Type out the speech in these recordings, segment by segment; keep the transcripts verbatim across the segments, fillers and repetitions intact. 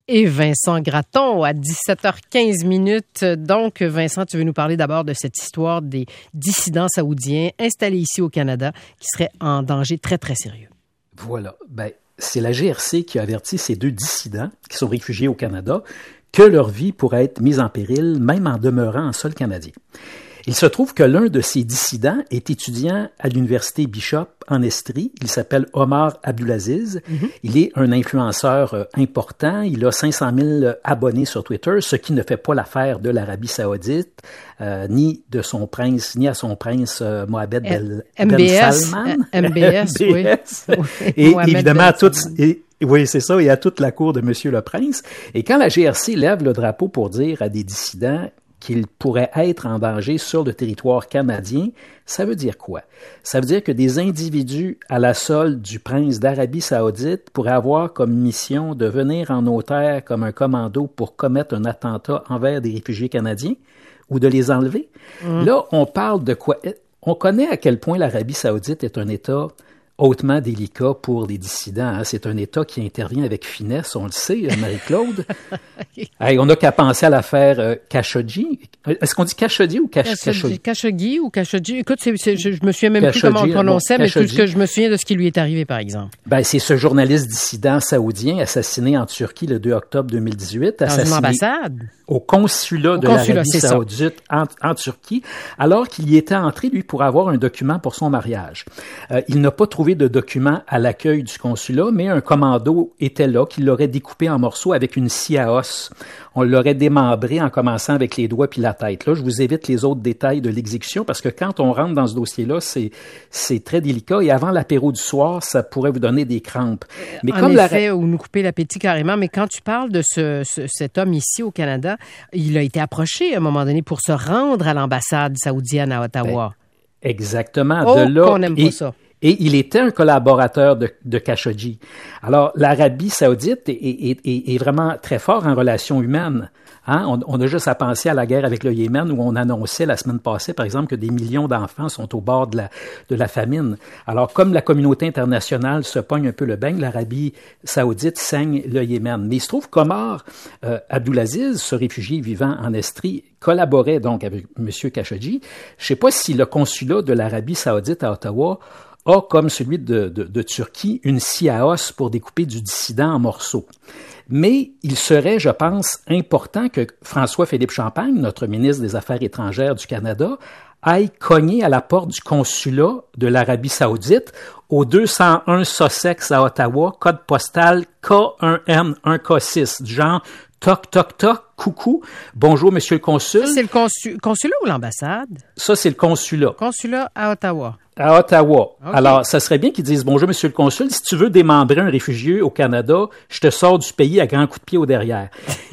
et Vincent Gratton à dix-sept heures quinze minutes. Donc, Vincent, tu veux nous parler d'abord de cette histoire des dissidents saoudiens installés ici au Canada qui seraient en danger très, très sérieux. Voilà. Ben, c'est la G R C qui a averti ces deux dissidents qui sont réfugiés au Canada que leur vie pourrait être mise en péril, même en demeurant en sol canadien. Il se trouve que l'un de ces dissidents est étudiant à l'université Bishop en Estrie. Il s'appelle Omar Abdulaziz. Mm-hmm. Il est un influenceur euh, important. Il a cinq cent mille abonnés sur Twitter, ce qui ne fait pas l'affaire de l'Arabie Saoudite, euh, ni de son prince, ni à son prince euh, Mohamed M- Ben, M B S, Salman. M B S, M B S, oui. Et évidemment, à toutes... Et, oui, c'est ça, et à toute la cour de Monsieur le Prince. Et quand la G R C lève le drapeau pour dire à des dissidents qu'ils pourraient être en danger sur le territoire canadien, ça veut dire quoi? Ça veut dire que des individus à la solde du prince d'Arabie Saoudite pourraient avoir comme mission de venir en nos terres comme un commando pour commettre un attentat envers des réfugiés canadiens ou de les enlever. Mmh. Là, on parle de quoi? On connaît à quel point l'Arabie Saoudite est un État hautement délicat pour les dissidents. Hein. C'est un État qui intervient avec finesse, on le sait, Marie-Claude. Hey, on n'a qu'à penser à l'affaire euh, Khashoggi. Est-ce qu'on dit Khashoggi ou Kash- Khashoggi? Khashoggi ou Khashoggi? Écoute, c'est, c'est, je, je me souviens même Khashoggi, plus comment on le prononçait, bon, mais tout ce que je me souviens de ce qui lui est arrivé, par exemple. Ben, c'est ce journaliste dissident saoudien assassiné en Turquie le deux octobre deux mille dix-huit. Dans assassiné une ambassade? Au consulat au de consulat, l'Arabie Saoudite en, en Turquie, alors qu'il y était entré, lui, pour avoir un document pour son mariage. Euh, il n'a pas trouvé de document à l'accueil du consulat, mais un commando était là, qui l'aurait découpé en morceaux avec une scie à os. On l'aurait démembré en commençant avec les doigts puis la tête. Là, je vous évite les autres détails de l'exécution parce que quand on rentre dans ce dossier-là, c'est c'est très délicat et avant l'apéro du soir, ça pourrait vous donner des crampes. Mais en comme effet, la... ou nous couper l'appétit carrément. Mais quand tu parles de ce, ce cet homme ici au Canada, il a été approché à un moment donné pour se rendre à l'ambassade saoudienne à Ottawa. Ben, exactement. Oh, de là, qu'on n'aime et... pas ça. Et il était un collaborateur de, de Khashoggi. Alors, l'Arabie Saoudite est, est, est, est vraiment très fort en relations humaines. Hein? On, on a juste à penser à la guerre avec le Yémen où on annonçait la semaine passée, par exemple, que des millions d'enfants sont au bord de la, de la famine. Alors, comme la communauté internationale se pogne un peu le beigne, l'Arabie Saoudite saigne le Yémen. Mais il se trouve qu'Omar euh, Abdulaziz, ce réfugié vivant en Estrie, collaborait donc avec M. Khashoggi. Je ne sais pas si le consulat de l'Arabie Saoudite à Ottawa a, comme celui de, de, de Turquie, une scie à os pour découper du dissident en morceaux. Mais il serait, je pense, important que François-Philippe Champagne, notre ministre des Affaires étrangères du Canada, aille cogner à la porte du consulat de l'Arabie Saoudite au deux cent un Sussex à Ottawa, code postal K un M un K six, du genre toc, toc, toc, coucou, bonjour, monsieur le consul. Ça, c'est le consu- consulat ou l'ambassade? Ça, c'est le consulat. Consulat à Ottawa. À Ottawa. Okay. Alors, ça serait bien qu'ils disent « Bonjour, monsieur le consul, si tu veux démembrer un réfugié au Canada, je te sors du pays à grands coups de pied au derrière. »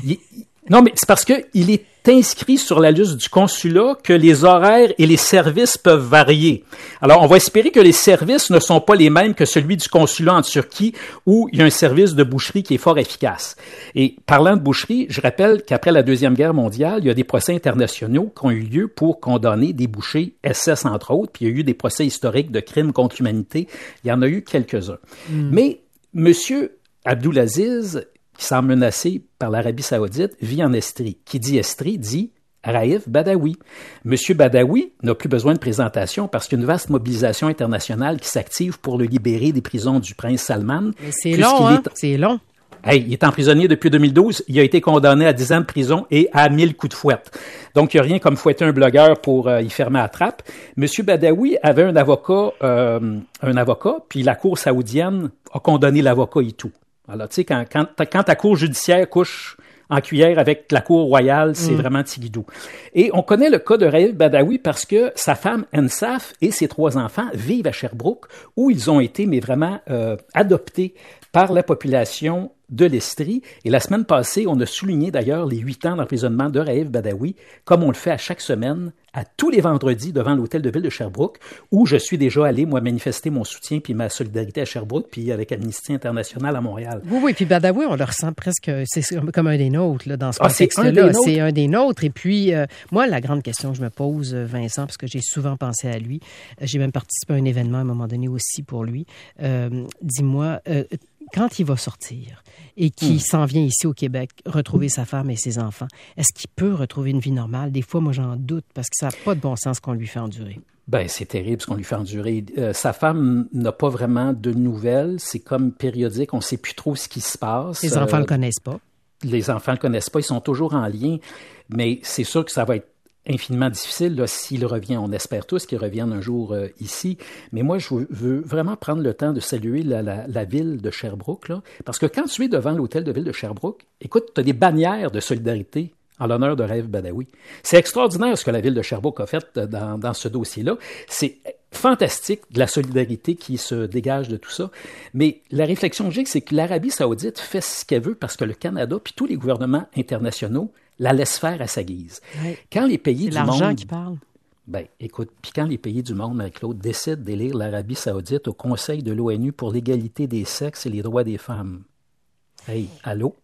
Non, mais c'est parce que il est inscrit sur la liste du consulat que les horaires et les services peuvent varier. Alors, on va espérer que les services ne sont pas les mêmes que celui du consulat en Turquie où il y a un service de boucherie qui est fort efficace. Et parlant de boucherie, je rappelle qu'après la Deuxième Guerre mondiale, il y a des procès internationaux qui ont eu lieu pour condamner des bouchers S S, entre autres, puis il y a eu des procès historiques de crimes contre l'humanité. Il y en a eu quelques-uns. Mm. Mais monsieur Abdulaziz, qui semble menacé par l'Arabie Saoudite, vit en Estrie. Qui dit Estrie dit Raif Badawi. Monsieur Badawi n'a plus besoin de présentation parce qu'il y a une vaste mobilisation internationale qui s'active pour le libérer des prisons du prince Salman. Mais c'est long, hein? Est... C'est long. Hey, il est emprisonné depuis deux mille douze. Il a été condamné à dix ans de prison et à mille coups de fouette. Donc, il n'y a rien comme fouetter un blogueur pour euh, y fermer la trappe. Monsieur Badawi avait un avocat, euh, un avocat, puis la cour saoudienne a condamné l'avocat et tout. Alors, tu sais, quand, quand, quand ta cour judiciaire couche en cuillère avec la cour royale, c'est mmh. vraiment tigidou. Et on connaît le cas de Raif Badawi parce que sa femme Ensaf et ses trois enfants vivent à Sherbrooke où ils ont été, mais vraiment, euh, adoptés par la population de l'Estrie. Et la semaine passée, on a souligné d'ailleurs les huit ans d'emprisonnement de Raif Badawi, comme on le fait à chaque semaine, à tous les vendredis devant l'hôtel de ville de Sherbrooke, où je suis déjà allé, moi, manifester mon soutien puis ma solidarité à Sherbrooke, puis avec Amnesty International à Montréal. Oui, oui, puis Badawi, on le ressent presque, c'est comme un des nôtres, là, dans ce ah, contexte-là. C'est, c'est un des nôtres. Et puis, euh, moi, la grande question que je me pose, Vincent, parce que j'ai souvent pensé à lui, j'ai même participé à un événement à un moment donné aussi pour lui. Euh, dis-moi, euh, quand il va sortir, et qui mmh. s'en vient ici au Québec retrouver sa femme et ses enfants. Est-ce qu'il peut retrouver une vie normale? Des fois, moi, j'en doute parce que ça n'a pas de bon sens qu'on lui fait endurer. Ben, c'est terrible ce qu'on lui fait endurer. Euh, sa femme n'a pas vraiment de nouvelles. C'est comme périodique. On ne sait plus trop ce qui se passe. Les enfants ne euh, le connaissent pas. Les enfants ne le connaissent pas. Ils sont toujours en lien. Mais c'est sûr que ça va être infiniment difficile là, s'il revient. On espère tous qu'il revienne un jour euh, ici. Mais moi, je veux, veux vraiment prendre le temps de saluer la, la, la ville de Sherbrooke. Là, parce que quand tu es devant l'hôtel de ville de Sherbrooke, écoute, tu as des bannières de solidarité en l'honneur de Raif Badawi. C'est extraordinaire ce que la ville de Sherbrooke a fait dans, dans ce dossier-là. C'est fantastique de la solidarité qui se dégage de tout ça. Mais la réflexion que j'ai, c'est que l'Arabie saoudite fait ce qu'elle veut parce que le Canada puis tous les gouvernements internationaux la laissent faire à sa guise. Oui. Quand les pays c'est du l'argent monde... qui parle. Ben, écoute, puis quand les pays du monde, Marie-Claude, décident d'élire l'Arabie saoudite au Conseil de l'ONU pour l'égalité des sexes et les droits des femmes. Hey, allô?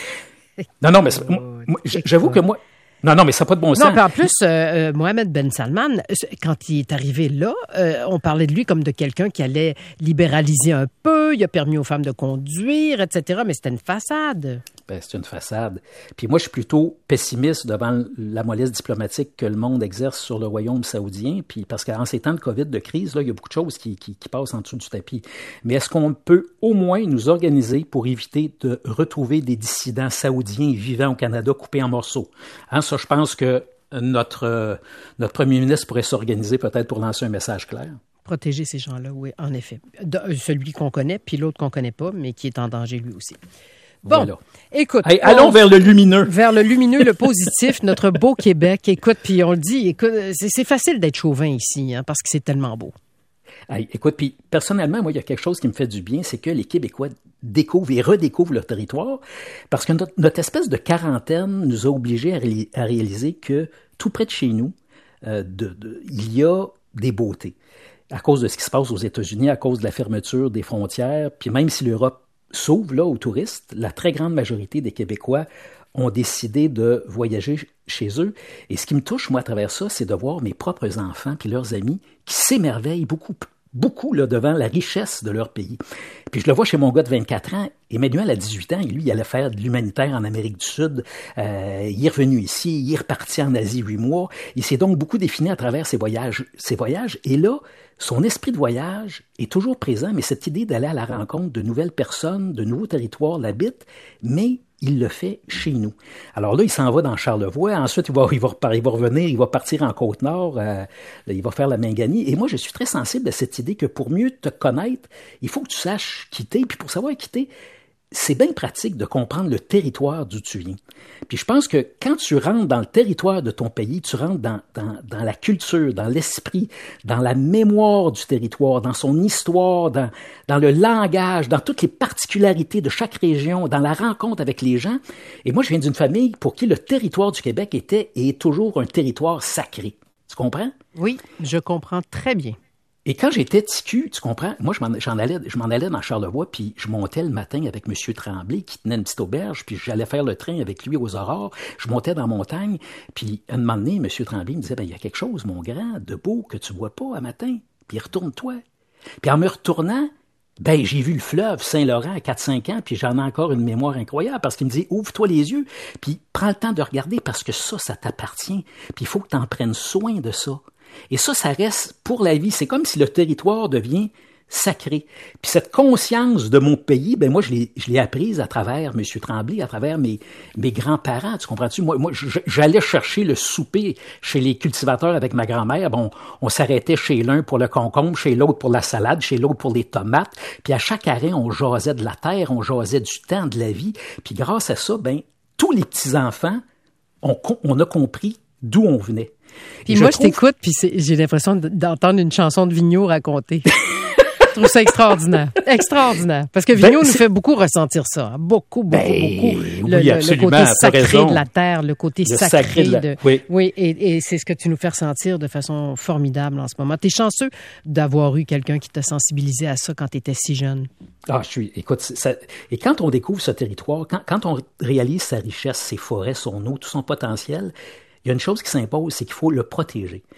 Non, non, mais moi, moi, j'avoue que moi... Non, non, mais ça n'a pas de bon sens. Non, puis en plus, euh, Mohamed Ben Salman, quand il est arrivé là, euh, on parlait de lui comme de quelqu'un qui allait libéraliser un peu, il a permis aux femmes de conduire, et cetera, mais c'était une façade. Ben, c'est une façade. Puis moi, je suis plutôt pessimiste devant la mollesse diplomatique que le monde exerce sur le royaume saoudien, puis parce qu'en ces temps de COVID, de crise, là, il y a beaucoup de choses qui, qui, qui passent en dessous du tapis. Mais est-ce qu'on peut au moins nous organiser pour éviter de retrouver des dissidents saoudiens vivant au Canada coupés en morceaux? Hein, ça, je pense que notre, euh, notre premier ministre pourrait s'organiser peut-être pour lancer un message clair. Protéger ces gens-là, oui, en effet. De, celui qu'on connaît, puis l'autre qu'on connaît pas, mais qui est en danger lui aussi. Bon, voilà. Écoute. Hey, allons on, vers le lumineux. Vers le lumineux, le positif, notre beau Québec. Écoute, puis on le dit, écoute, c'est, c'est facile d'être chauvin ici, hein, parce que c'est tellement beau. Hey, écoute, puis personnellement, moi, il y a quelque chose qui me fait du bien, c'est que les Québécois découvrent et redécouvrent leur territoire, parce que notre, notre espèce de quarantaine nous a obligés à, ré, à réaliser que tout près de chez nous, euh, de, de, il y a des beautés. À cause de ce qui se passe aux États-Unis, à cause de la fermeture des frontières, puis même si l'Europe s'ouvre là aux touristes, la très grande majorité des Québécois ont décidé de voyager chez eux. Et ce qui me touche, moi, à travers ça, c'est de voir mes propres enfants puis leurs amis qui s'émerveillent beaucoup, beaucoup là, devant la richesse de leur pays. Puis je le vois chez mon gars de vingt-quatre ans. Emmanuel, à dix-huit ans, et lui, il allait faire de l'humanitaire en Amérique du Sud. Euh, il est revenu ici, il est reparti en Asie huit mois. Il s'est donc beaucoup défini à travers ses voyages. Ses voyages. Et là, son esprit de voyage est toujours présent, mais cette idée d'aller à la rencontre de nouvelles personnes, de nouveaux territoires l'habite, mais il le fait chez nous. Alors là, il s'en va dans Charlevoix. Ensuite, il va, il va, il va revenir, il va partir en Côte-Nord. Euh, il va faire la Minganie. Et moi, je suis très sensible à cette idée que pour mieux te connaître, il faut que tu saches quitter. Puis pour savoir quitter, c'est bien pratique de comprendre le territoire d'où tu viens. Puis je pense que quand tu rentres dans le territoire de ton pays, tu rentres dans, dans, dans la culture, dans l'esprit, dans la mémoire du territoire, dans son histoire, dans, dans le langage, dans toutes les particularités de chaque région, dans la rencontre avec les gens. Et moi, je viens d'une famille pour qui le territoire du Québec était et est toujours un territoire sacré. Tu comprends? Oui, je comprends très bien. Et quand j'étais T Q, tu comprends, moi, je m'en, j'en allais, je m'en allais dans Charlevoix, puis je montais le matin avec M. Tremblay, qui tenait une petite auberge, puis j'allais faire le train avec lui aux aurores. Je montais dans la montagne, puis un moment donné, M. Tremblay me disait, ben, il y a quelque chose, mon grand, de beau que tu vois pas à matin, puis retourne-toi. Puis en me retournant, ben, j'ai vu le fleuve Saint-Laurent à quatre cinq ans, puis j'en ai encore une mémoire incroyable, parce qu'il me dit, ouvre-toi les yeux, puis prends le temps de regarder, parce que ça, ça t'appartient, puis il faut que tu en prennes soin de ça. Et ça, ça reste pour la vie. C'est comme si le territoire devient sacré. Puis cette conscience de mon pays, ben moi, je l'ai, je l'ai apprise à travers M. Tremblay, à travers mes, mes grands-parents. Tu comprends-tu? Moi, moi, j'allais chercher le souper chez les cultivateurs avec ma grand-mère. Bon, on s'arrêtait chez l'un pour le concombre, chez l'autre pour la salade, chez l'autre pour les tomates. Puis à chaque arrêt, on jasait de la terre, on jasait du temps, de la vie. Puis grâce à ça, ben tous les petits-enfants, on, on a compris d'où on venait. Puis moi, je, trouve... je t'écoute, puis c'est, j'ai l'impression d'entendre une chanson de Vigneault racontée. Je trouve ça extraordinaire. Extraordinaire. Parce que Vigneault ben, nous fait beaucoup ressentir ça. Hein. Beaucoup, beaucoup, ben, beaucoup. Le, oui, le, le côté sacré de la terre, le côté le sacré, sacré de... La... de... Oui, oui et, et c'est ce que tu nous fais ressentir de façon formidable en ce moment. Tu es chanceux d'avoir eu quelqu'un qui t'a sensibilisé à ça quand tu étais si jeune. Ah, je suis... Écoute, ça... et quand on découvre ce territoire, quand, quand on réalise sa richesse, ses forêts, son eau, tout son potentiel, il y a une chose qui s'impose, c'est qu'il faut le protéger.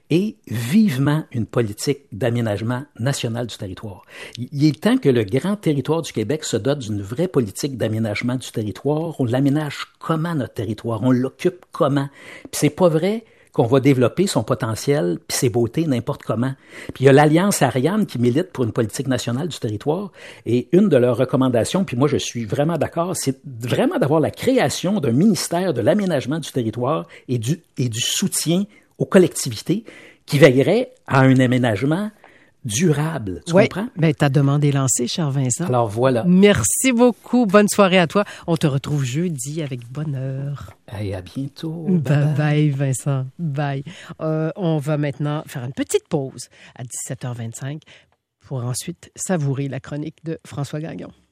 et vivement une politique d'aménagement national du territoire. Il est temps que le grand territoire du Québec se dote d'une vraie politique d'aménagement du territoire. On l'aménage comment, notre territoire? On l'occupe comment? Puis c'est pas vrai qu'on va développer son potentiel puis ses beautés n'importe comment. Puis il y a l'Alliance Ariane qui milite pour une politique nationale du territoire et une de leurs recommandations, puis moi je suis vraiment d'accord, c'est vraiment d'avoir la création d'un ministère de l'aménagement du territoire et du, et du soutien aux collectivités qui veillerait à un aménagement durable. Tu oui, comprends? Bien, ta demande est lancée, cher Vincent. Alors voilà. Merci beaucoup. Bonne soirée à toi. On te retrouve jeudi avec bonheur. Et à bientôt. Bye bye, bye Vincent. Bye. Euh, on va maintenant faire une petite pause à dix-sept heures vingt-cinq pour ensuite savourer la chronique de François Gagnon.